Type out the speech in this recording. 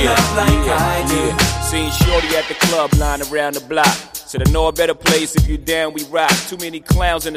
up like I do. Seen Shorty at the club, line around the block. Said I know a better place if you down, we rock. Too many clowns in the